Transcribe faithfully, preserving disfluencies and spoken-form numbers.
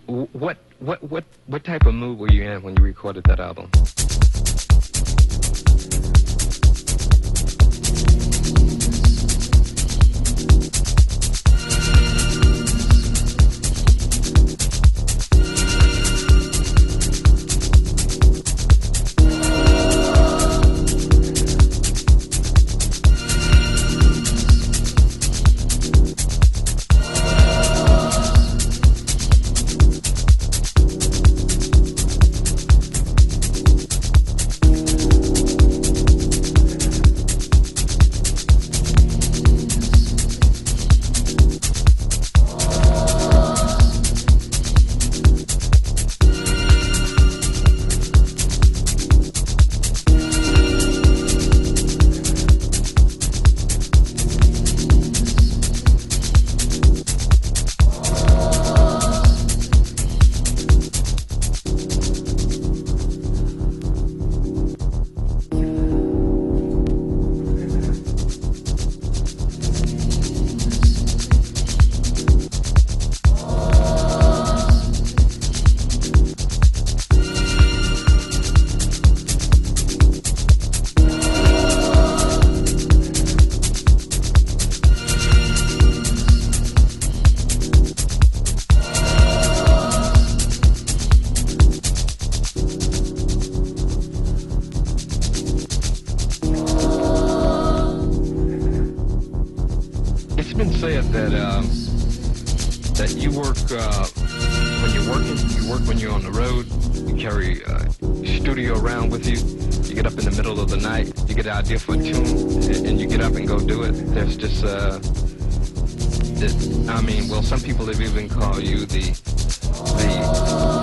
what what what what type of mood were you in when you recorded that album? Idea for a tune and you get up and go do it. There's just uh it, I mean, well, some people have even called you the the